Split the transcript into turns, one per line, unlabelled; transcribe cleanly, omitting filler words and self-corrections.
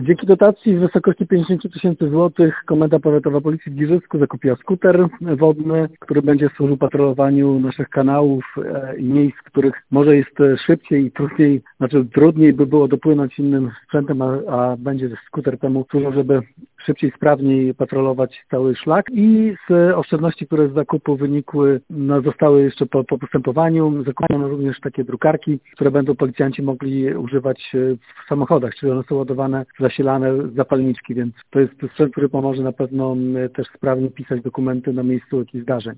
Dzięki dotacji w wysokości 50 tysięcy złotych Komenda Powiatowa Policji w Giżycku zakupiła skuter wodny, który będzie służył patrolowaniu naszych kanałów i miejsc, w których może jest szybciej i trudniej by było dopłynąć innym sprzętem, a będzie skuter temu służył, żeby szybciej, sprawniej patrolować cały szlak. I z oszczędności, które z zakupu wynikły, zostały jeszcze po postępowaniu, zakupiono również takie drukarki, które będą policjanci mogli używać w samochodach, czyli one są ładowane, zasilane z zapalniczki, więc to jest sprzęt, który pomoże na pewno też sprawnie pisać dokumenty na miejscu jakichś zdarzeń.